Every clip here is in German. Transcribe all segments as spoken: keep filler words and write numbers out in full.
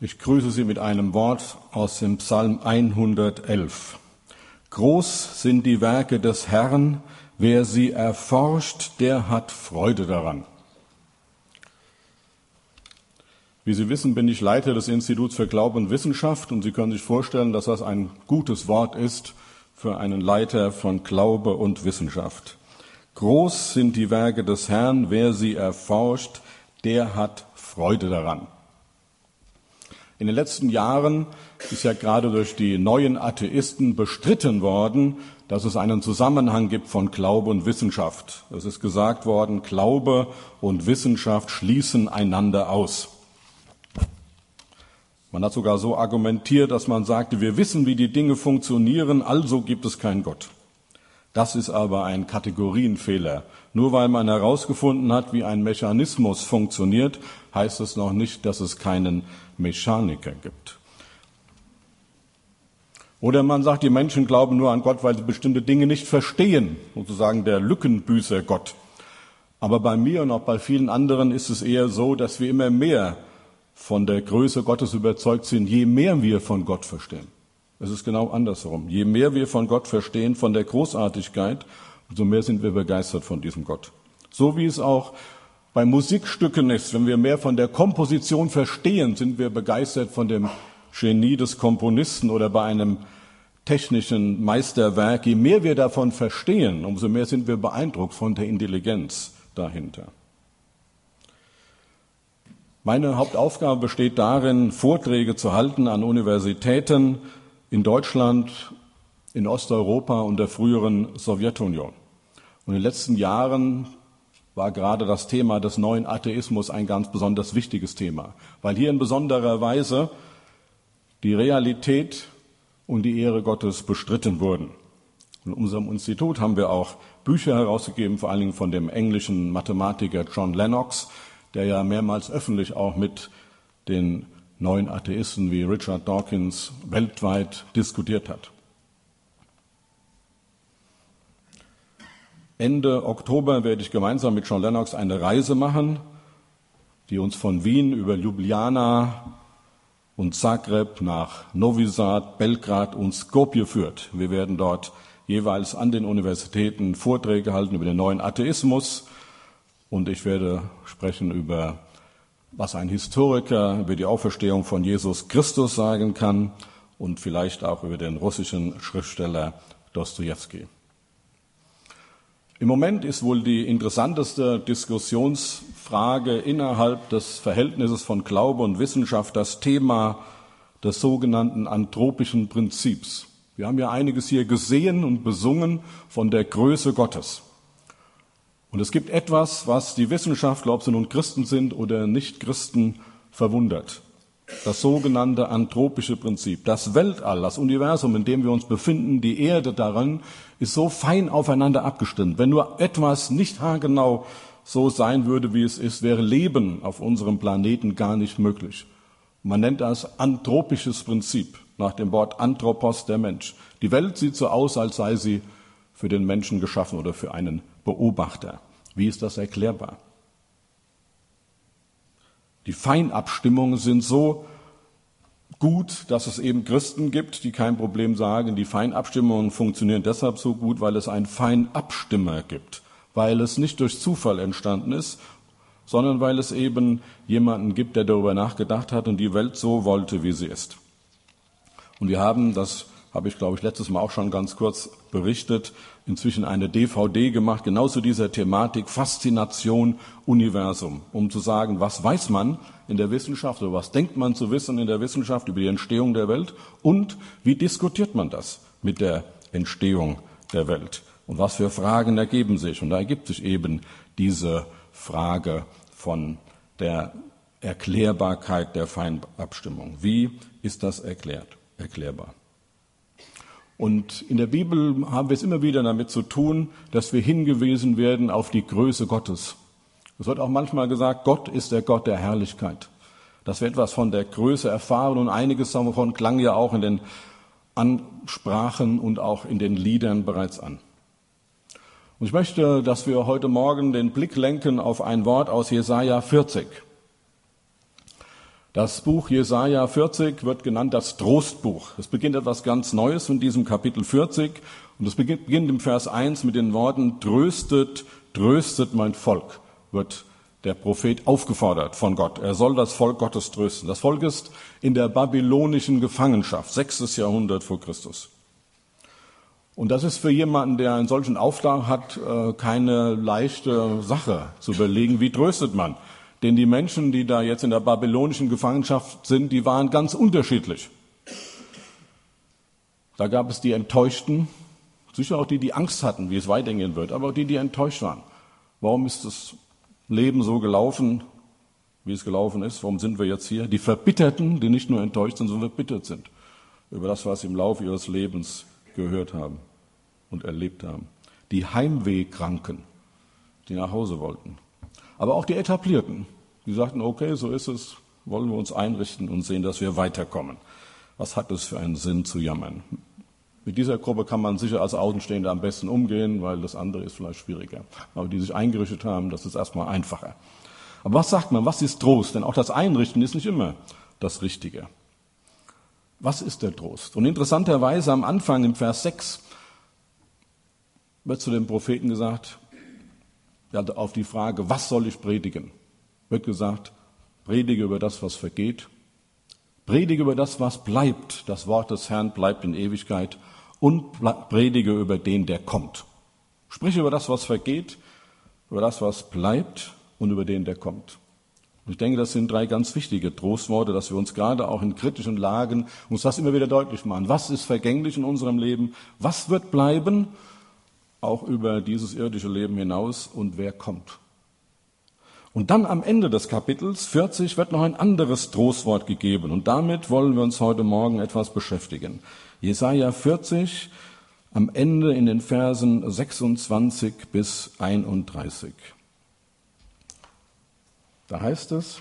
Ich grüße Sie mit einem Wort aus dem Psalm hundertelf. Groß sind die Werke des Herrn, wer sie erforscht, der hat Freude daran. Wie Sie wissen, bin ich Leiter des Instituts für Glaube und Wissenschaft und Sie können sich vorstellen, dass das ein gutes Wort ist für einen Leiter von Glaube und Wissenschaft. Groß sind die Werke des Herrn, wer sie erforscht, der hat Freude daran. In den letzten Jahren ist ja gerade durch die neuen Atheisten bestritten worden, dass es einen Zusammenhang gibt von Glaube und Wissenschaft. Es ist gesagt worden, Glaube und Wissenschaft schließen einander aus. Man hat sogar so argumentiert, dass man sagte, wir wissen, wie die Dinge funktionieren, also gibt es keinen Gott. Das ist aber ein Kategorienfehler. Nur weil man herausgefunden hat, wie ein Mechanismus funktioniert, heißt es noch nicht, dass es keinen Mechaniker gibt. Oder man sagt, die Menschen glauben nur an Gott, weil sie bestimmte Dinge nicht verstehen, sozusagen der Lückenbüßer Gott. Aber bei mir und auch bei vielen anderen ist es eher so, dass wir immer mehr von der Größe Gottes überzeugt sind, je mehr wir von Gott verstehen. Es ist genau andersherum. Je mehr wir von Gott verstehen, von der Großartigkeit, umso mehr sind wir begeistert von diesem Gott. So wie es auch bei Musikstücken ist. Wenn wir mehr von der Komposition verstehen, sind wir begeistert von dem Genie des Komponisten oder bei einem technischen Meisterwerk. Je mehr wir davon verstehen, umso mehr sind wir beeindruckt von der Intelligenz dahinter. Meine Hauptaufgabe besteht darin, Vorträge zu halten an Universitäten in Deutschland, in Osteuropa und der früheren Sowjetunion. Und in den letzten Jahren war gerade das Thema des neuen Atheismus ein ganz besonders wichtiges Thema, weil hier in besonderer Weise die Realität und die Ehre Gottes bestritten wurden. In unserem Institut haben wir auch Bücher herausgegeben, vor allen Dingen von dem englischen Mathematiker John Lennox, der ja mehrmals öffentlich auch mit den neuen Atheisten wie Richard Dawkins weltweit diskutiert hat. Ende Oktober werde ich gemeinsam mit John Lennox eine Reise machen, die uns von Wien über Ljubljana und Zagreb nach Novi Sad, Belgrad und Skopje führt. Wir werden dort jeweils an den Universitäten Vorträge halten über den neuen Atheismus und ich werde sprechen über, was ein Historiker über die Auferstehung von Jesus Christus sagen kann und vielleicht auch über den russischen Schriftsteller Dostojewski. Im Moment ist wohl die interessanteste Diskussionsfrage innerhalb des Verhältnisses von Glaube und Wissenschaft das Thema des sogenannten anthropischen Prinzips. Wir haben ja einiges hier gesehen und besungen von der Größe Gottes. Und es gibt etwas, was die Wissenschaftler, ob sie nun Christen sind oder nicht Christen, verwundert. Das sogenannte anthropische Prinzip. Das Weltall, das Universum, in dem wir uns befinden, die Erde darin, ist so fein aufeinander abgestimmt. Wenn nur etwas nicht haargenau so sein würde, wie es ist, wäre Leben auf unserem Planeten gar nicht möglich. Man nennt das anthropisches Prinzip, nach dem Wort Anthropos, der Mensch. Die Welt sieht so aus, als sei sie für den Menschen geschaffen oder für einen Beobachter. Wie ist das erklärbar? Die Feinabstimmungen sind so gut, dass es eben Christen gibt, die kein Problem sagen, die Feinabstimmungen funktionieren deshalb so gut, weil es einen Feinabstimmer gibt, weil es nicht durch Zufall entstanden ist, sondern weil es eben jemanden gibt, der darüber nachgedacht hat und die Welt so wollte, wie sie ist. Und wir haben, das habe ich, glaube ich, letztes Mal auch schon ganz kurz berichtet, inzwischen eine D V D gemacht, genau zu dieser Thematik Faszination Universum, um zu sagen, was weiß man in der Wissenschaft oder was denkt man zu wissen in der Wissenschaft über die Entstehung der Welt und wie diskutiert man das mit der Entstehung der Welt und was für Fragen ergeben sich. Und da ergibt sich eben diese Frage von der Erklärbarkeit der Feinabstimmung. Wie ist das erklärt, erklärbar? Und in der Bibel haben wir es immer wieder damit zu tun, dass wir hingewiesen werden auf die Größe Gottes. Es wird auch manchmal gesagt, Gott ist der Gott der Herrlichkeit. Dass wir etwas von der Größe erfahren und einiges davon klang ja auch in den Ansprachen und auch in den Liedern bereits an. Und ich möchte, dass wir heute Morgen den Blick lenken auf ein Wort aus Jesaja vierzig. Das Buch Jesaja vierzig wird genannt das Trostbuch. Es beginnt etwas ganz Neues in diesem Kapitel vierzig und es beginnt, beginnt im Vers eins mit den Worten: Tröstet, tröstet mein Volk, wird der Prophet aufgefordert von Gott. Er soll das Volk Gottes trösten. Das Volk ist in der babylonischen Gefangenschaft, sechstes Jahrhundert vor Christus. Und das ist für jemanden, der einen solchen Auftrag hat, keine leichte Sache zu überlegen, wie tröstet man. Denn die Menschen, die da jetzt in der babylonischen Gefangenschaft sind, die waren ganz unterschiedlich. Da gab es die Enttäuschten, sicher auch die, die Angst hatten, wie es weitergehen wird, aber auch die, die enttäuscht waren. Warum ist das Leben so gelaufen, wie es gelaufen ist? Warum sind wir jetzt hier? Die Verbitterten, die nicht nur enttäuscht sind, sondern verbittert sind über das, was sie im Laufe ihres Lebens gehört haben und erlebt haben. Die Heimwehkranken, die nach Hause wollten. Aber auch die Etablierten, die sagten, okay, so ist es, wollen wir uns einrichten und sehen, dass wir weiterkommen. Was hat es für einen Sinn zu jammern? Mit dieser Gruppe kann man sicher als Außenstehender am besten umgehen, weil das andere ist vielleicht schwieriger. Aber die sich eingerichtet haben, das ist erstmal einfacher. Aber was sagt man, was ist Trost? Denn auch das Einrichten ist nicht immer das Richtige. Was ist der Trost? Und interessanterweise am Anfang im Vers sechs wird zu dem Propheten gesagt, ja, auf die Frage, was soll ich predigen, wird gesagt, predige über das, was vergeht, predige über das, was bleibt, das Wort des Herrn bleibt in Ewigkeit, und predige über den, der kommt. Sprich über das, was vergeht, über das, was bleibt und über den, der kommt. Und ich denke, das sind drei ganz wichtige Trostworte, dass wir uns gerade auch in kritischen Lagen uns das immer wieder deutlich machen. Was ist vergänglich in unserem Leben? Was wird bleiben? Auch über dieses irdische Leben hinaus, und wer kommt. Und dann am Ende des Kapitels vierzig wird noch ein anderes Trostwort gegeben, und damit wollen wir uns heute Morgen etwas beschäftigen. Jesaja vierzig, am Ende in den Versen sechsundzwanzig bis einunddreißig. Da heißt es: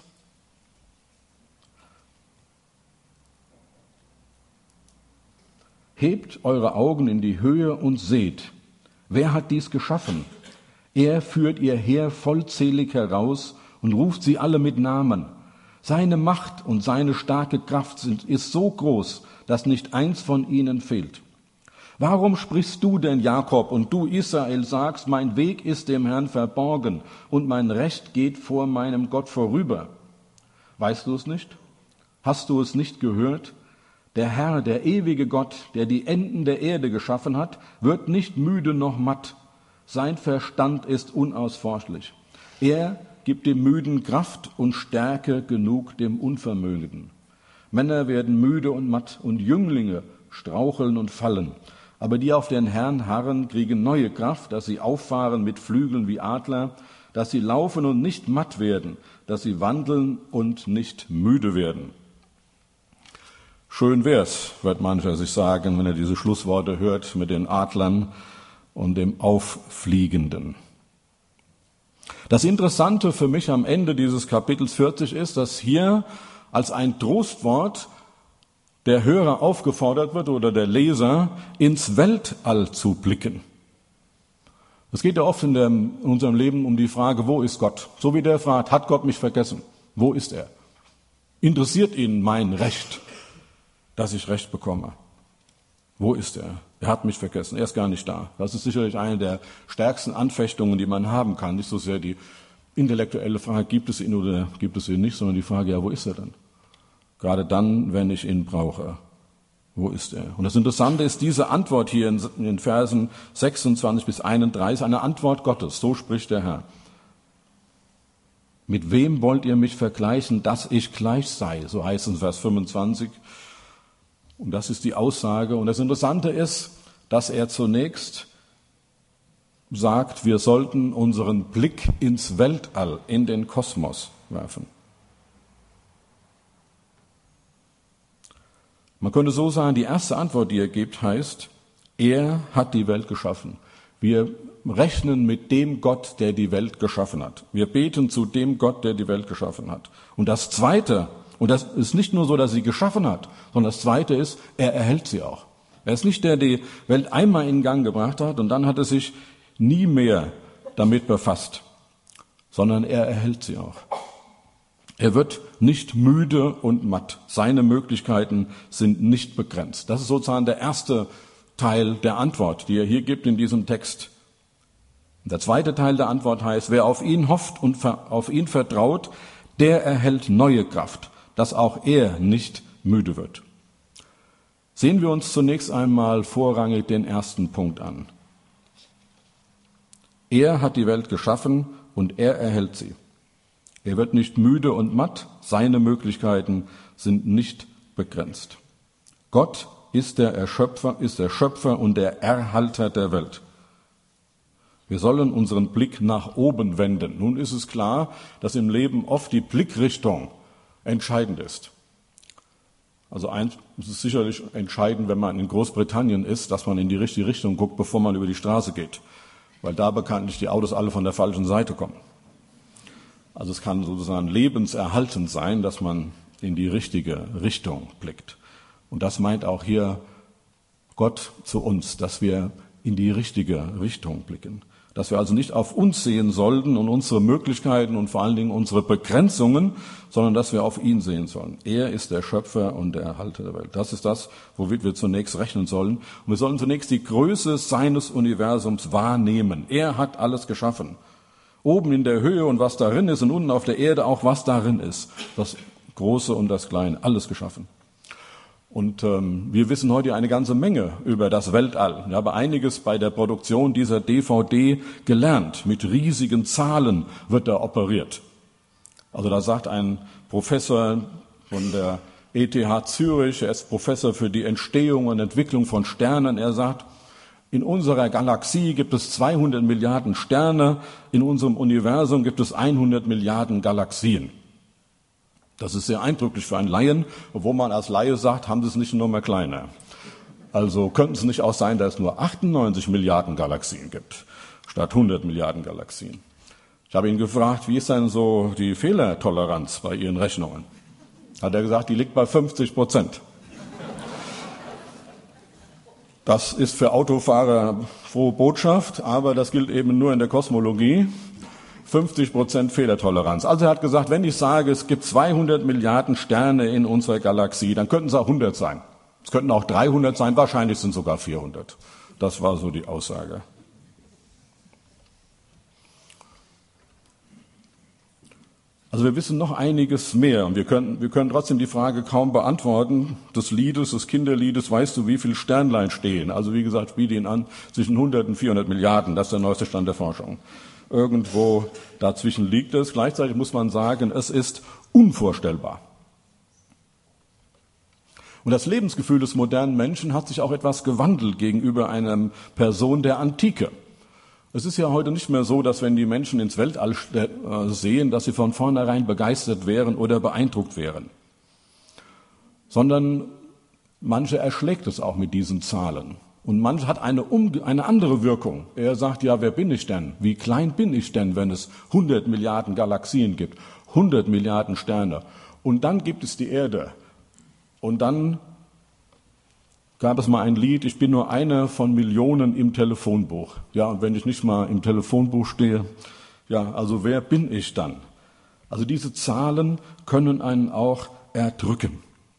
Hebt eure Augen in die Höhe und seht, wer hat dies geschaffen? Er führt ihr Heer vollzählig heraus und ruft sie alle mit Namen. Seine Macht und seine starke Kraft sind, ist so groß, dass nicht eins von ihnen fehlt. Warum sprichst du denn, Jakob, und du, Israel, sagst, mein Weg ist dem Herrn verborgen und mein Recht geht vor meinem Gott vorüber? Weißt du es nicht? Hast du es nicht gehört? Der Herr, der ewige Gott, der die Enden der Erde geschaffen hat, wird nicht müde noch matt. Sein Verstand ist unausforschlich. Er gibt dem Müden Kraft und Stärke genug dem Unvermögenden. Männer werden müde und matt und Jünglinge straucheln und fallen. Aber die auf den Herrn harren, kriegen neue Kraft, dass sie auffahren mit Flügeln wie Adler, dass sie laufen und nicht matt werden, dass sie wandeln und nicht müde werden. Schön wär's, wird mancher sich sagen, wenn er diese Schlussworte hört mit den Adlern und dem Auffliegenden. Das Interessante für mich am Ende dieses Kapitels vierzig ist, dass hier als ein Trostwort der Hörer aufgefordert wird oder der Leser, ins Weltall zu blicken. Es geht ja oft in, der, in unserem Leben um die Frage, wo ist Gott? So wie der fragt, hat Gott mich vergessen? Wo ist er? Interessiert ihn mein Recht, dass ich Recht bekomme? Wo ist er? Er hat mich vergessen, er ist gar nicht da. Das ist sicherlich eine der stärksten Anfechtungen, die man haben kann. Nicht so sehr die intellektuelle Frage, gibt es ihn oder gibt es ihn nicht, sondern die Frage, ja, wo ist er denn? Gerade dann, wenn ich ihn brauche. Wo ist er? Und das Interessante ist diese Antwort hier in den Versen sechsundzwanzig bis einunddreißig, eine Antwort Gottes. So spricht der Herr. Mit wem wollt ihr mich vergleichen, dass ich gleich sei? So heißt es in Vers fünfundzwanzig. Und das ist die Aussage. Und das Interessante ist, dass er zunächst sagt, wir sollten unseren Blick ins Weltall, in den Kosmos werfen. Man könnte so sagen, die erste Antwort, die er gibt, heißt, er hat die Welt geschaffen. Wir rechnen mit dem Gott, der die Welt geschaffen hat. Wir beten zu dem Gott, der die Welt geschaffen hat. Und das Zweite, und das ist nicht nur so, dass er sie geschaffen hat, sondern das Zweite ist, er erhält sie auch. Er ist nicht der, der die Welt einmal in Gang gebracht hat und dann hat er sich nie mehr damit befasst, sondern er erhält sie auch. Er wird nicht müde und matt. Seine Möglichkeiten sind nicht begrenzt. Das ist sozusagen der erste Teil der Antwort, die er hier gibt in diesem Text. Der zweite Teil der Antwort heißt, wer auf ihn hofft und auf ihn vertraut, der erhält neue Kraft, dass auch er nicht müde wird. Sehen wir uns zunächst einmal vorrangig den ersten Punkt an. Er hat die Welt geschaffen und er erhält sie. Er wird nicht müde und matt, seine Möglichkeiten sind nicht begrenzt. Gott ist der Erschöpfer, ist der Schöpfer und der Erhalter der Welt. Wir sollen unseren Blick nach oben wenden. Nun ist es klar, dass im Leben oft die Blickrichtung entscheidend ist. Also eins ist es sicherlich entscheidend, wenn man in Großbritannien ist, dass man in die richtige Richtung guckt, bevor man über die Straße geht, weil da bekanntlich die Autos alle von der falschen Seite kommen. Also es kann sozusagen lebenserhaltend sein, dass man in die richtige Richtung blickt. Und das meint auch hier Gott zu uns, dass wir in die richtige Richtung blicken. Dass wir also nicht auf uns sehen sollten und unsere Möglichkeiten und vor allen Dingen unsere Begrenzungen, sondern dass wir auf ihn sehen sollen. Er ist der Schöpfer und der Erhalter der Welt. Das ist das, womit wir zunächst rechnen sollen. Und wir sollen zunächst die Größe seines Universums wahrnehmen. Er hat alles geschaffen. Oben in der Höhe und was darin ist und unten auf der Erde auch was darin ist. Das Große und das Kleine, alles geschaffen. Und ähm, wir wissen heute eine ganze Menge über das Weltall. Ich habe einiges bei der Produktion dieser D V D gelernt. Mit riesigen Zahlen wird da operiert. Also da sagt ein Professor von der E T H Zürich, er ist Professor für die Entstehung und Entwicklung von Sternen, er sagt, in unserer Galaxie gibt es zweihundert Milliarden Sterne, in unserem Universum gibt es hundert Milliarden Galaxien. Das ist sehr eindrücklich für einen Laien, obwohl man als Laie sagt, haben Sie es nicht nur mehr kleiner. Also könnte es nicht auch sein, dass es nur achtundneunzig Milliarden Galaxien gibt, statt hundert Milliarden Galaxien. Ich habe ihn gefragt, wie ist denn so die Fehlertoleranz bei Ihren Rechnungen? Hat er gesagt, die liegt bei fünfzig Prozent. Das ist für Autofahrer frohe Botschaft, aber das gilt eben nur in der Kosmologie. fünfzig Prozent Fehlertoleranz. Also er hat gesagt, wenn ich sage, es gibt zweihundert Milliarden Sterne in unserer Galaxie, dann könnten es auch hundert sein. Es könnten auch dreihundert sein, wahrscheinlich sind es sogar vierhundert. Das war so die Aussage. Also wir wissen noch einiges mehr und wir können, wir können trotzdem die Frage kaum beantworten des Liedes, des Kinderliedes, weißt du, wie viele Sternlein stehen? Also wie gesagt, spiele ihn an zwischen hundert und vierhundert Milliarden, das ist der neueste Stand der Forschung. Irgendwo dazwischen liegt es. Gleichzeitig muss man sagen, es ist unvorstellbar. Und das Lebensgefühl des modernen Menschen hat sich auch etwas gewandelt gegenüber einer Person der Antike. Es ist ja heute nicht mehr so, dass wenn die Menschen ins Weltall sehen, dass sie von vornherein begeistert wären oder beeindruckt wären. Sondern manche erschlägt es auch mit diesen Zahlen. Und manche hat eine, eine andere Wirkung. Er sagt, ja, wer bin ich denn? Wie klein bin ich denn, wenn es hundert Milliarden Galaxien gibt, hundert Milliarden Sterne? Und dann gibt es die Erde. Und dann gab es mal ein Lied, ich bin nur einer von Millionen im Telefonbuch. Ja, und wenn ich nicht mal im Telefonbuch stehe, ja, also wer bin ich dann? Also diese Zahlen können einen auch erdrücken.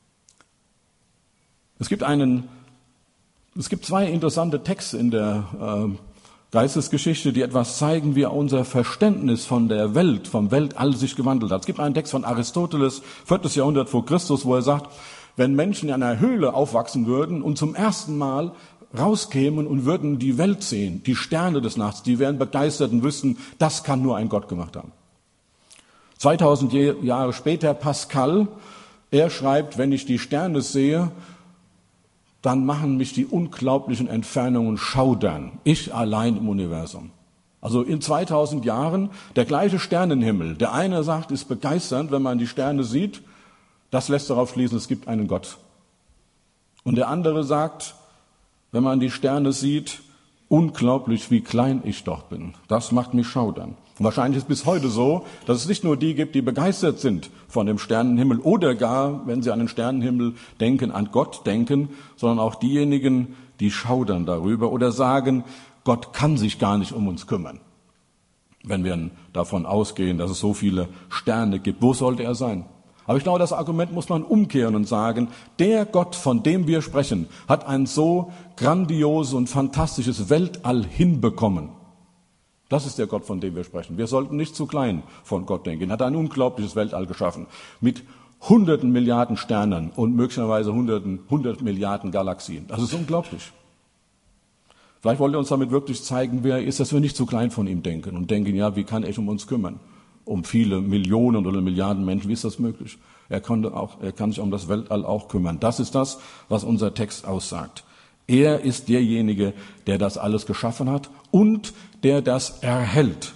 Es gibt einen, es gibt zwei interessante Texte in der äh, Geistesgeschichte, die etwas zeigen, wie unser Verständnis von der Welt, vom Weltall sich gewandelt hat. Es gibt einen Text von Aristoteles, viertes Jahrhundert vor Christus, wo er sagt, wenn Menschen in einer Höhle aufwachsen würden und zum ersten Mal rauskämen und würden die Welt sehen, die Sterne des Nachts, die wären begeistert und wüssten, das kann nur ein Gott gemacht haben. zweitausend Jahre später Pascal, er schreibt, wenn ich die Sterne sehe, dann machen mich die unglaublichen Entfernungen schaudern. Ich allein im Universum. Also in zweitausend Jahren der gleiche Sternenhimmel. Der eine sagt, ist begeisternd, wenn man die Sterne sieht. Das lässt darauf schließen, es gibt einen Gott. Und der andere sagt, wenn man die Sterne sieht, unglaublich, wie klein ich doch bin. Das macht mich schaudern. Und wahrscheinlich ist es bis heute so, dass es nicht nur die gibt, die begeistert sind von dem Sternenhimmel oder gar, wenn sie an den Sternenhimmel denken, an Gott denken, sondern auch diejenigen, die schaudern darüber oder sagen, Gott kann sich gar nicht um uns kümmern. wenn wir davon ausgehen, dass es so viele Sterne gibt. Wo sollte er sein? Aber ich glaube, das Argument muss man umkehren und sagen, der Gott, von dem wir sprechen, hat ein so grandioses und fantastisches Weltall hinbekommen. Das ist der Gott, von dem wir sprechen. Wir sollten nicht zu klein von Gott denken. Er hat ein unglaubliches Weltall geschaffen mit hunderten Milliarden Sternen und möglicherweise hunderten, hundert Milliarden Galaxien. Das ist unglaublich. Vielleicht wollte er uns damit wirklich zeigen, wer er ist, dass wir nicht zu klein von ihm denken und denken, ja, wie kann er sich um uns kümmern? Um viele Millionen oder Milliarden Menschen, wie ist das möglich? Er kann, auch, er kann sich um das Weltall auch kümmern. Das ist das, was unser Text aussagt. Er ist derjenige, der das alles geschaffen hat und der das erhält.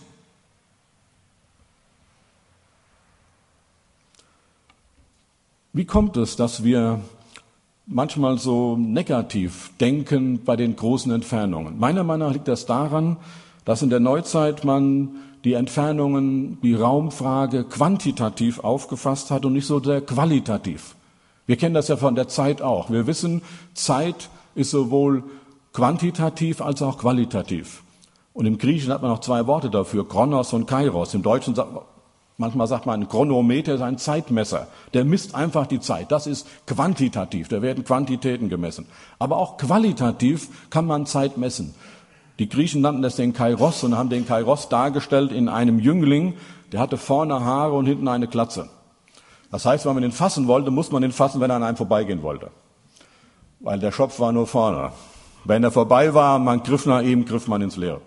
Wie kommt es, dass wir manchmal so negativ denken bei den großen Entfernungen? Meiner Meinung nach liegt das daran, dass in der Neuzeit man die Entfernungen, die Raumfrage quantitativ aufgefasst hat und nicht so sehr qualitativ. Wir kennen das ja von der Zeit auch. Wir wissen, Zeit ist sowohl quantitativ als auch qualitativ. Und im Griechischen hat man noch zwei Worte dafür, Chronos und Kairos. Im Deutschen sagt man, manchmal sagt man, ein Chronometer ist ein Zeitmesser. Der misst einfach die Zeit. Das ist quantitativ. Da werden Quantitäten gemessen. Aber auch qualitativ kann man Zeit messen. Die Griechen nannten das den Kairos und haben den Kairos dargestellt in einem Jüngling, der hatte vorne Haare und hinten eine Glatze. Das heißt, wenn man den fassen wollte, muss man den fassen, wenn er an einem vorbeigehen wollte. Weil der Schopf war nur vorne. Wenn er vorbei war, man griff nach ihm, griff man ins Leere.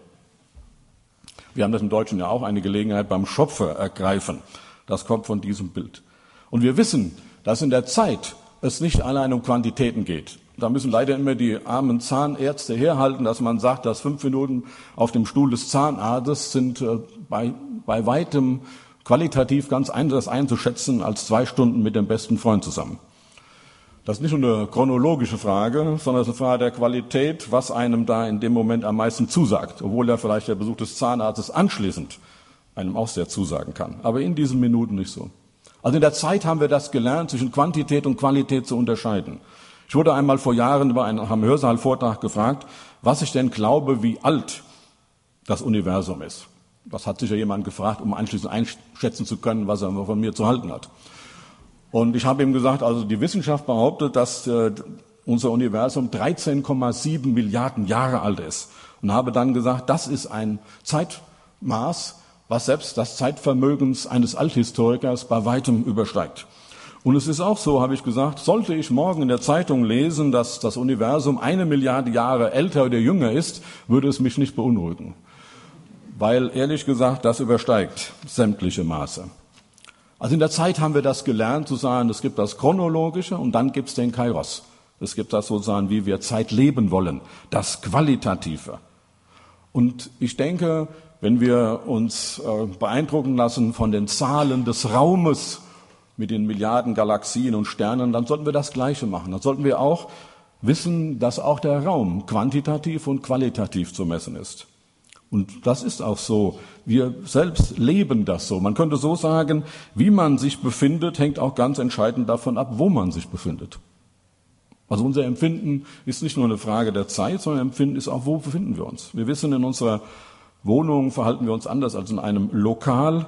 Wir haben das im Deutschen ja auch, eine Gelegenheit beim Schopfe ergreifen. Das kommt von diesem Bild. Und wir wissen, dass in der Zeit es nicht allein um Quantitäten geht. Da müssen leider immer die armen Zahnärzte herhalten, dass man sagt, dass fünf Minuten auf dem Stuhl des Zahnarztes sind äh, bei, bei weitem qualitativ ganz anders einzuschätzen als zwei Stunden mit dem besten Freund zusammen. Das ist nicht nur eine chronologische Frage, sondern es ist eine Frage der Qualität, was einem da in dem Moment am meisten zusagt, obwohl ja vielleicht der Besuch des Zahnarztes anschließend einem auch sehr zusagen kann. Aber in diesen Minuten nicht so. Also in der Zeit haben wir das gelernt, zwischen Quantität und Qualität zu unterscheiden. Ich wurde einmal vor Jahren über einen am Hörsaal-Vortrag gefragt, was ich denn glaube, wie alt das Universum ist. Das hat sicher jemand gefragt, um anschließend einschätzen zu können, was er von mir zu halten hat. Und ich habe ihm gesagt, also die Wissenschaft behauptet, dass äh, unser Universum dreizehn Komma sieben Milliarden Jahre alt ist. Und habe dann gesagt, das ist ein Zeitmaß, was selbst das Zeitvermögens eines Althistorikers bei weitem übersteigt. Und es ist auch so, habe ich gesagt, sollte ich morgen in der Zeitung lesen, dass das Universum eine Milliarde Jahre älter oder jünger ist, würde es mich nicht beunruhigen. Weil, ehrlich gesagt, das übersteigt sämtliche Maße. Also in der Zeit haben wir das gelernt, zu sagen, es gibt das Chronologische und dann gibt es den Kairos. Es gibt das sozusagen, wie wir Zeit leben wollen, das Qualitative. Und ich denke, wenn wir uns äh, beeindrucken lassen von den Zahlen des Raumes mit den Milliarden Galaxien und Sternen, dann sollten wir das Gleiche machen. Dann sollten wir auch wissen, dass auch der Raum quantitativ und qualitativ zu messen ist. Und das ist auch so. Wir selbst leben das so. Man könnte so sagen, wie man sich befindet, hängt auch ganz entscheidend davon ab, wo man sich befindet. Also unser Empfinden ist nicht nur eine Frage der Zeit, sondern Empfinden ist auch, wo befinden wir uns. Wir wissen, in unserer Wohnung verhalten wir uns anders als in einem Lokal,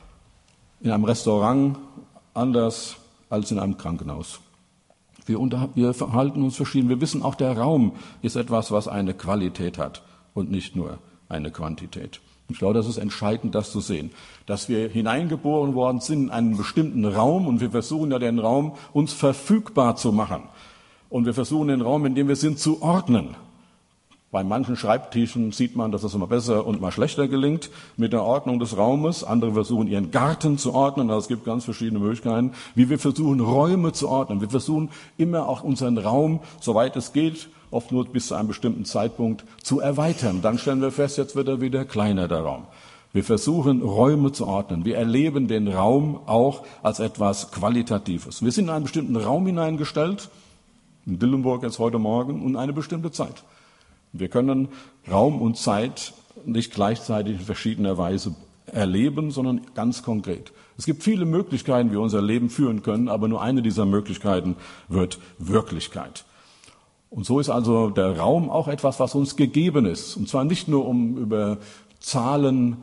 in einem Restaurant, anders als in einem Krankenhaus. Wir, unter, wir verhalten uns verschieden. Wir wissen, auch der Raum ist etwas, was eine Qualität hat und nicht nur eine Quantität. Ich glaube, das ist entscheidend, das zu sehen, dass wir hineingeboren worden sind in einen bestimmten Raum und wir versuchen ja den Raum uns verfügbar zu machen. Und wir versuchen den Raum, in dem wir sind, zu ordnen. Bei manchen Schreibtischen sieht man, dass das immer besser und mal schlechter gelingt mit der Ordnung des Raumes. Andere versuchen, ihren Garten zu ordnen. Also es gibt ganz verschiedene Möglichkeiten, wie wir versuchen, Räume zu ordnen. Wir versuchen immer auch unseren Raum, soweit es geht, oft nur bis zu einem bestimmten Zeitpunkt, zu erweitern. Dann stellen wir fest, jetzt wird er wieder kleiner, der Raum. Wir versuchen, Räume zu ordnen. Wir erleben den Raum auch als etwas Qualitatives. Wir sind in einen bestimmten Raum hineingestellt, in Dillenburg jetzt heute Morgen, und eine bestimmte Zeit. Wir können Raum und Zeit nicht gleichzeitig in verschiedener Weise erleben, sondern ganz konkret. Es gibt viele Möglichkeiten, wie wir unser Leben führen können, aber nur eine dieser Möglichkeiten wird Wirklichkeit. Und so ist also der Raum auch etwas, was uns gegeben ist. Und zwar nicht nur, um über Zahlen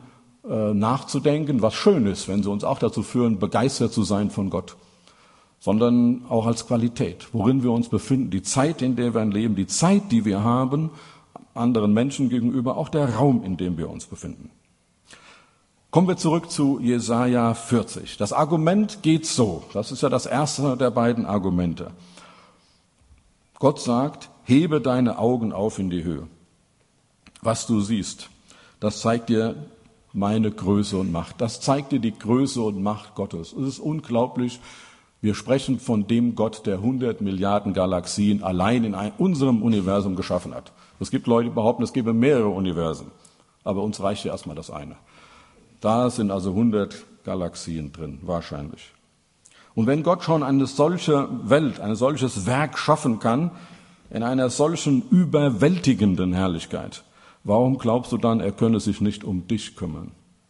äh, nachzudenken, was schön ist, wenn sie uns auch dazu führen, begeistert zu sein von Gott, sondern auch als Qualität, worin wir uns befinden, die Zeit, in der wir leben, die Zeit, die wir haben, anderen Menschen gegenüber, auch der Raum, in dem wir uns befinden. Kommen wir zurück zu Jesaja vierzig. Das Argument geht so, das ist ja das erste der beiden Argumente. Gott sagt, hebe deine Augen auf in die Höhe. Was du siehst, das zeigt dir meine Größe und Macht. Das zeigt dir die Größe und Macht Gottes. Es ist unglaublich. Wir sprechen von dem Gott, der hundert Milliarden Galaxien allein in unserem Universum geschaffen hat. Es gibt Leute, die behaupten, es gäbe mehrere Universen. Aber uns reicht ja erstmal das eine. Da sind also hundert Galaxien drin, wahrscheinlich. Und wenn Gott schon eine solche Welt, ein solches Werk schaffen kann, in einer solchen überwältigenden Herrlichkeit, warum glaubst du dann, er könne sich nicht um dich kümmern?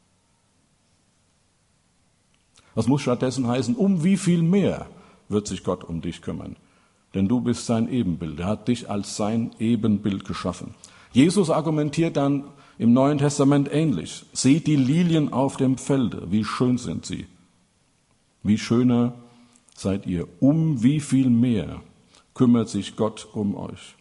Das muss stattdessen heißen, um wie viel mehr wird sich Gott um dich kümmern? Denn du bist sein Ebenbild. Er hat dich als sein Ebenbild geschaffen. Jesus argumentiert dann im Neuen Testament ähnlich. Seht die Lilien auf dem Felde, wie schön sind sie. Wie schöner seid ihr. Um wie viel mehr kümmert sich Gott um euch.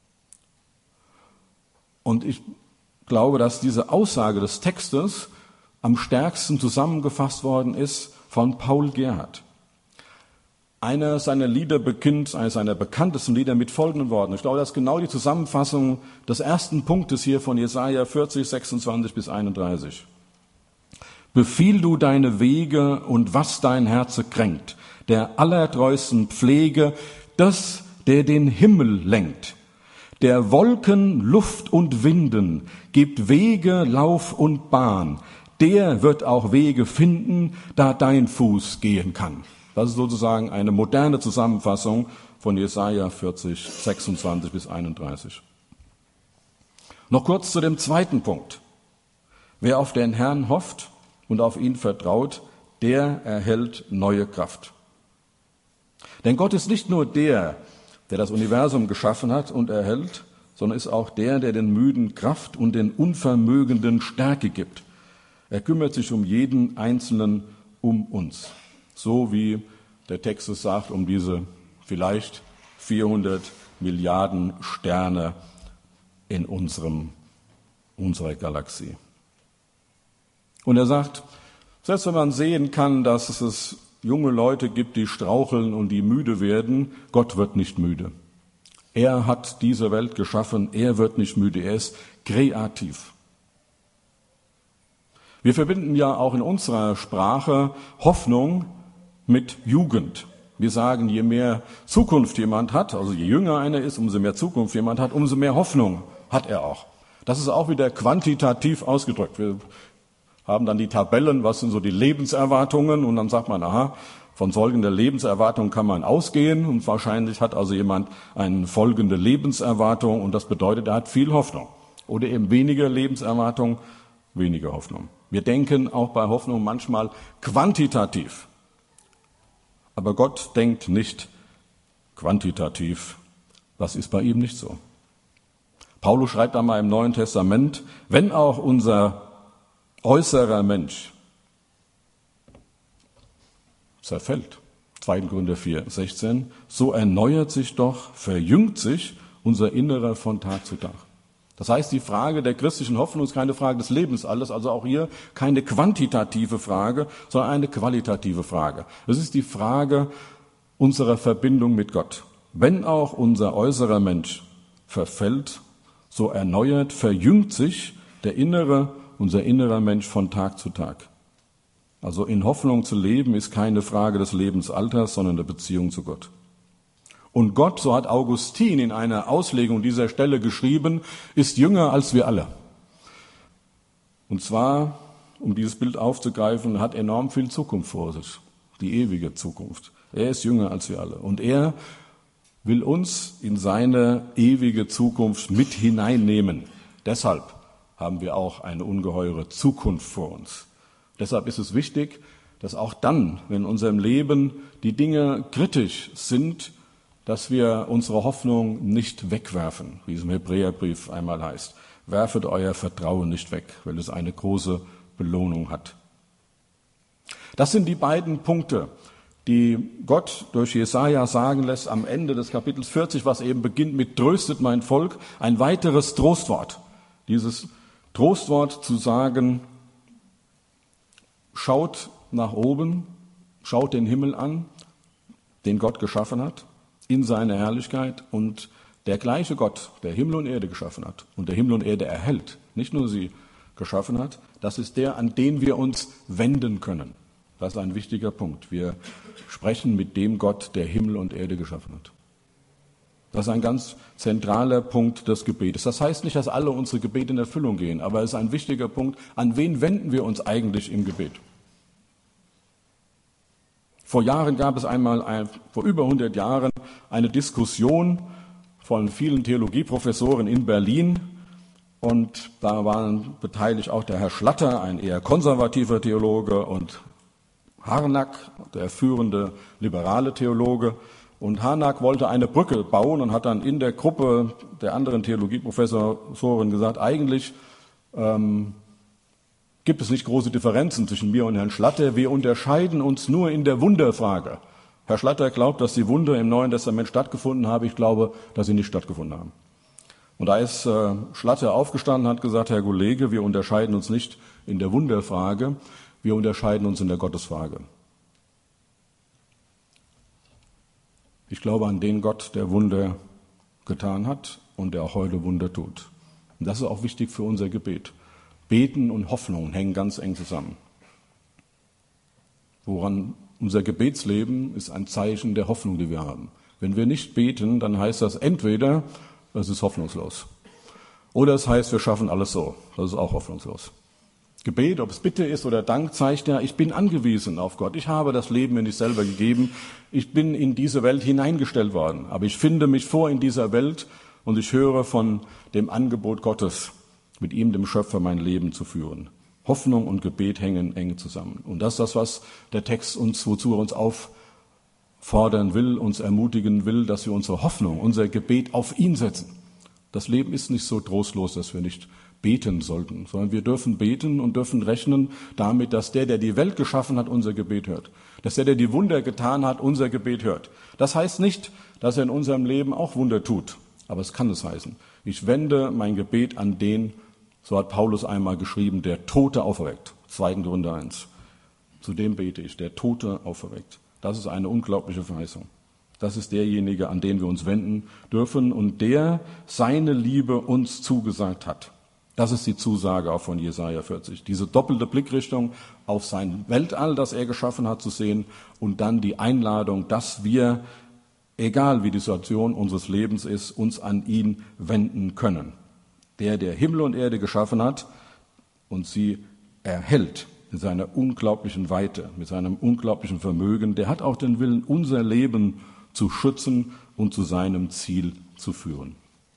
Und ich glaube, dass diese Aussage des Textes am stärksten zusammengefasst worden ist von Paul Gerhardt. Einer seiner Lieder beginnt, eines seiner bekanntesten Lieder mit folgenden Worten. Ich glaube, das ist genau die Zusammenfassung des ersten Punktes hier von Jesaja vierzig, sechsundzwanzig bis einunddreißig. Befiehl du deine Wege und was dein Herze kränkt, der allertreuesten Pflege, das, der den Himmel lenkt, der Wolken, Luft und Winden, gibt Wege, Lauf und Bahn, der wird auch Wege finden, da dein Fuß gehen kann. Das ist sozusagen eine moderne Zusammenfassung von Jesaja vierzig, sechsundzwanzig bis einunddreißig. Noch kurz zu dem zweiten Punkt. Wer auf den Herrn hofft und auf ihn vertraut, der erhält neue Kraft. Denn Gott ist nicht nur der, der das Universum geschaffen hat und erhält, sondern ist auch der, der den Müden Kraft und den Unvermögenden Stärke gibt. Er kümmert sich um jeden Einzelnen, um uns. So wie der Text es sagt, um diese vielleicht vierhundert Milliarden Sterne in unserem, unserer Galaxie. Und er sagt, selbst wenn man sehen kann, dass es junge Leute gibt, die straucheln und die müde werden, Gott wird nicht müde. Er hat diese Welt geschaffen, er wird nicht müde, er ist kreativ. Wir verbinden ja auch in unserer Sprache Hoffnung mit Jugend. Wir sagen, je mehr Zukunft jemand hat, also je jünger einer ist, umso mehr Zukunft jemand hat, umso mehr Hoffnung hat er auch. Das ist auch wieder quantitativ ausgedrückt. Wir haben dann die Tabellen, was sind so die Lebenserwartungen, und dann sagt man, aha, von folgender Lebenserwartung kann man ausgehen, und wahrscheinlich hat also jemand eine folgende Lebenserwartung, und das bedeutet, er hat viel Hoffnung. Oder eben weniger Lebenserwartung, weniger Hoffnung. Wir denken auch bei Hoffnung manchmal quantitativ. Aber Gott denkt nicht quantitativ. Das ist bei ihm nicht so. Paulus schreibt einmal im Neuen Testament, wenn auch unser äußerer Mensch zerfällt, zweiter Korinther vier, sechzehn, so erneuert sich doch, verjüngt sich unser Innerer von Tag zu Tag. Das heißt, die Frage der christlichen Hoffnung ist keine Frage des Lebensalters, also auch hier keine quantitative Frage, sondern eine qualitative Frage. Es ist die Frage unserer Verbindung mit Gott. Wenn auch unser äußerer Mensch verfällt, so erneuert, verjüngt sich der innere, unser innerer Mensch von Tag zu Tag. Also in Hoffnung zu leben ist keine Frage des Lebensalters, sondern der Beziehung zu Gott. Und Gott, so hat Augustin in einer Auslegung dieser Stelle geschrieben, ist jünger als wir alle. Und zwar, um dieses Bild aufzugreifen, hat enorm viel Zukunft vor sich, die ewige Zukunft. Er ist jünger als wir alle. Und er will uns in seine ewige Zukunft mit hineinnehmen. Deshalb haben wir auch eine ungeheure Zukunft vor uns. Deshalb ist es wichtig, dass auch dann, wenn in unserem Leben die Dinge kritisch sind, dass wir unsere Hoffnung nicht wegwerfen, wie es im Hebräerbrief einmal heißt. Werfet euer Vertrauen nicht weg, weil es eine große Belohnung hat. Das sind die beiden Punkte, die Gott durch Jesaja sagen lässt am Ende des Kapitels vierzig, was eben beginnt mit tröstet mein Volk, ein weiteres Trostwort. Dieses Trostwort zu sagen, schaut nach oben, schaut den Himmel an, den Gott geschaffen hat, in seiner Herrlichkeit, und der gleiche Gott, der Himmel und Erde geschaffen hat und der Himmel und Erde erhält, nicht nur sie geschaffen hat, das ist der, an den wir uns wenden können. Das ist ein wichtiger Punkt. Wir sprechen mit dem Gott, der Himmel und Erde geschaffen hat. Das ist ein ganz zentraler Punkt des Gebetes. Das heißt nicht, dass alle unsere Gebete in Erfüllung gehen, aber es ist ein wichtiger Punkt. An wen wenden wir uns eigentlich im Gebet? Vor Jahren gab es einmal, ein, vor über hundert Jahren, eine Diskussion von vielen Theologieprofessoren in Berlin. Und da waren beteiligt auch der Herr Schlatter, ein eher konservativer Theologe, und Harnack, der führende liberale Theologe. Und Harnack wollte eine Brücke bauen und hat dann in der Gruppe der anderen Theologieprofessoren gesagt, eigentlich ähm, gibt es nicht große Differenzen zwischen mir und Herrn Schlatter. Wir unterscheiden uns nur in der Wunderfrage. Herr Schlatter glaubt, dass die Wunder im Neuen Testament stattgefunden haben. Ich glaube, dass sie nicht stattgefunden haben. Und da ist äh, Schlatter aufgestanden und hat gesagt, Herr Kollege, wir unterscheiden uns nicht in der Wunderfrage, wir unterscheiden uns in der Gottesfrage. Ich glaube an den Gott, der Wunder getan hat und der auch heute Wunder tut. Und das ist auch wichtig für unser Gebet. Beten und Hoffnung hängen ganz eng zusammen. Woran unser Gebetsleben ist ein Zeichen der Hoffnung, die wir haben. Wenn wir nicht beten, dann heißt das entweder, das ist hoffnungslos. Oder es heißt, wir schaffen alles so. Das ist auch hoffnungslos. Gebet, ob es Bitte ist oder Dank, zeigt ja, ich bin angewiesen auf Gott. Ich habe das Leben mir nicht selber gegeben. Ich bin in diese Welt hineingestellt worden. Aber ich finde mich vor in dieser Welt und ich höre von dem Angebot Gottes, mit ihm, dem Schöpfer, mein Leben zu führen. Hoffnung und Gebet hängen eng zusammen. Und das ist das, was der Text uns, wozu er uns auffordern will, uns ermutigen will, dass wir unsere Hoffnung, unser Gebet auf ihn setzen. Das Leben ist nicht so trostlos, dass wir nicht beten sollten, sondern wir dürfen beten und dürfen rechnen damit, dass der, der die Welt geschaffen hat, unser Gebet hört. Dass der, der die Wunder getan hat, unser Gebet hört. Das heißt nicht, dass er in unserem Leben auch Wunder tut, aber es kann es heißen. Ich wende mein Gebet an den, so hat Paulus einmal geschrieben, der Tote auferweckt. zweiter Korinther eins. Zu dem bete ich, der Tote auferweckt. Das ist eine unglaubliche Verheißung. Das ist derjenige, an den wir uns wenden dürfen und der seine Liebe uns zugesagt hat. Das ist die Zusage auch von Jesaja vierzig. Diese doppelte Blickrichtung auf sein Weltall, das er geschaffen hat, zu sehen, und dann die Einladung, dass wir, egal wie die Situation unseres Lebens ist, uns an ihn wenden können. Der, der Himmel und Erde geschaffen hat und sie erhält mit seiner unglaublichen Weite, mit seinem unglaublichen Vermögen, der hat auch den Willen, unser Leben zu schützen und zu seinem Ziel zu führen.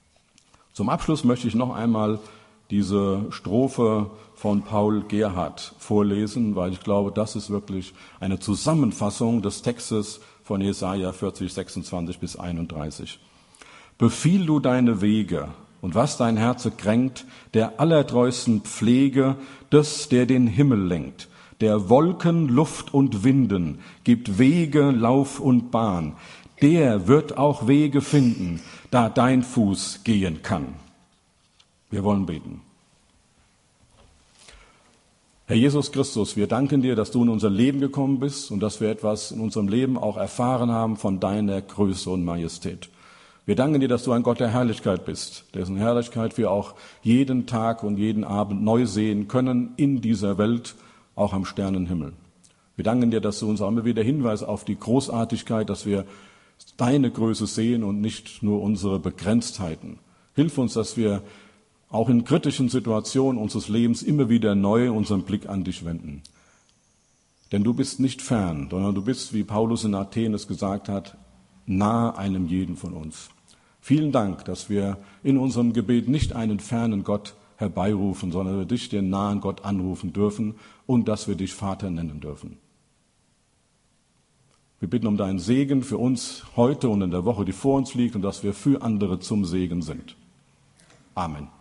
Zum Abschluss möchte ich noch einmal diese Strophe von Paul Gerhardt vorlesen, weil ich glaube, das ist wirklich eine Zusammenfassung des Textes von Jesaja vierzig, sechsundzwanzig bis einunddreißig. Befiehl du deine Wege, und was dein Herze kränkt, der allertreuesten Pflege des, der den Himmel lenkt, der Wolken, Luft und Winden gibt Wege, Lauf und Bahn. Der wird auch Wege finden, da dein Fuß gehen kann. Wir wollen beten. Herr Jesus Christus, wir danken dir, dass du in unser Leben gekommen bist und dass wir etwas in unserem Leben auch erfahren haben von deiner Größe und Majestät. Wir danken dir, dass du ein Gott der Herrlichkeit bist, dessen Herrlichkeit wir auch jeden Tag und jeden Abend neu sehen können in dieser Welt, auch am Sternenhimmel. Wir danken dir, dass du uns auch immer wieder hinweist auf die Großartigkeit, dass wir deine Größe sehen und nicht nur unsere Begrenztheiten. Hilf uns, dass wir auch in kritischen Situationen unseres Lebens immer wieder neu unseren Blick an dich wenden. Denn du bist nicht fern, sondern du bist, wie Paulus in Athen es gesagt hat, nahe einem jeden von uns. Vielen Dank, dass wir in unserem Gebet nicht einen fernen Gott herbeirufen, sondern wir dich, den nahen Gott, anrufen dürfen und dass wir dich Vater nennen dürfen. Wir bitten um deinen Segen für uns heute und in der Woche, die vor uns liegt, und dass wir für andere zum Segen sind. Amen.